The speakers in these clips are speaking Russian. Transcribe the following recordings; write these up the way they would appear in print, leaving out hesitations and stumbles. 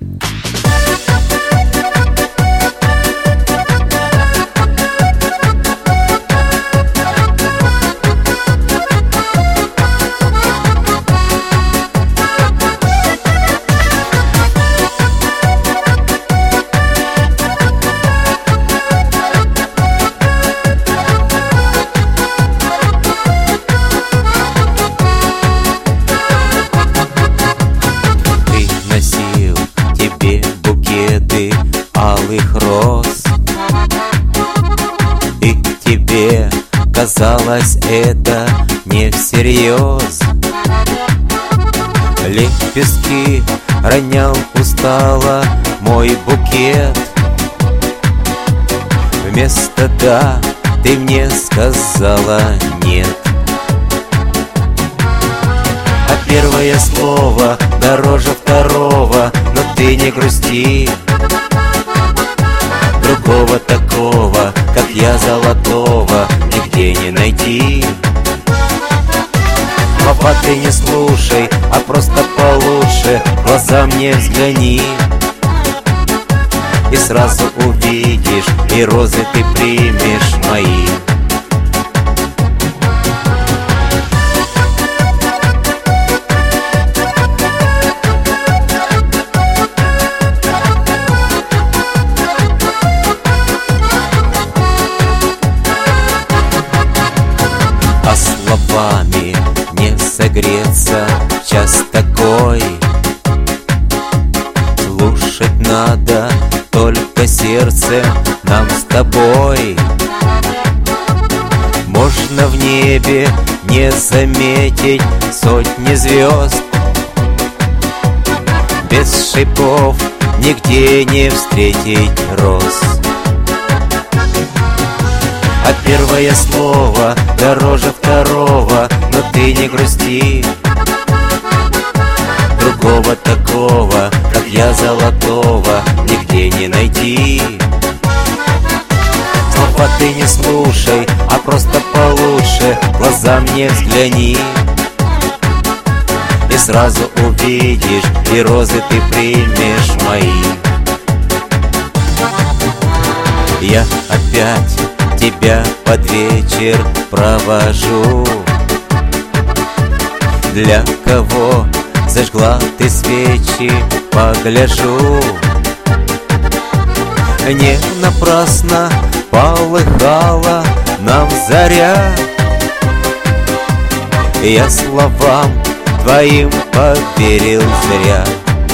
Алых роз, и тебе казалось это не всерьез. Лепестки ронял устало мой букет. Вместо «да» ты мне сказала «нет». А первое слово дороже второго, но ты не грусти. Другого такого, как я, золотого, нигде не найти. Папа, ты не слушай, а просто получше в глаза мне взгляни. И сразу увидишь, и розы ты примешь мои. А словами не согреться в час такой. Слушать надо только сердце нам с тобой. Можно в небе не заметить сотни звезд, без шипов нигде не встретить роз. А первое слово дороже второго, но ты не грусти. Другого такого, как я, золотого, нигде не найти. Слова ты не слушай, а просто получше в глаза мне взгляни. И сразу увидишь, и розы ты примешь мои. Я опять тебя под вечер провожу. Для кого зажгла ты свечи, погляжу. Не напрасно полыхала нам заря. Я словам твоим поверил зря.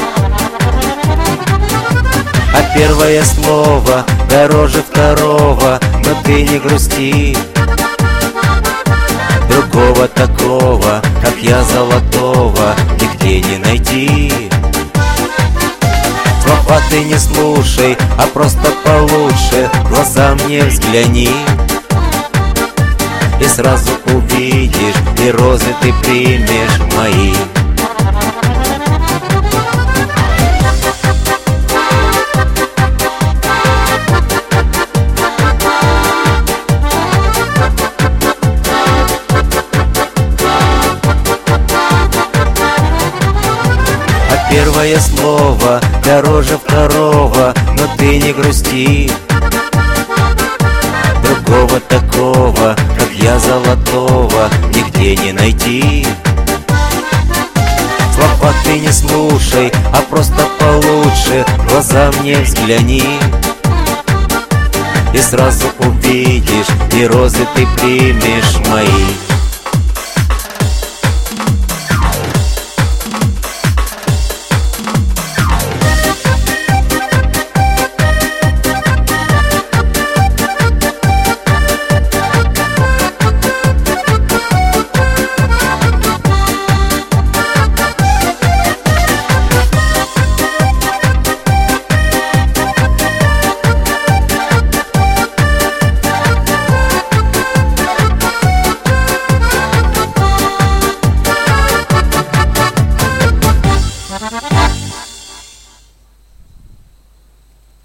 А первое слово дороже второго, но ты не грусти. Другого такого, как я, золотого, нигде не найти. Слова ты не слушай, а просто получше в глаза мне взгляни. И сразу увидишь, и розы ты примешь мои. Первое слово дороже второго, но ты не грусти. Другого такого, как я, золотого, нигде не найти. Слова ты не слушай, а просто получше в глаза мне взгляни. И сразу увидишь, и розы ты примешь мои.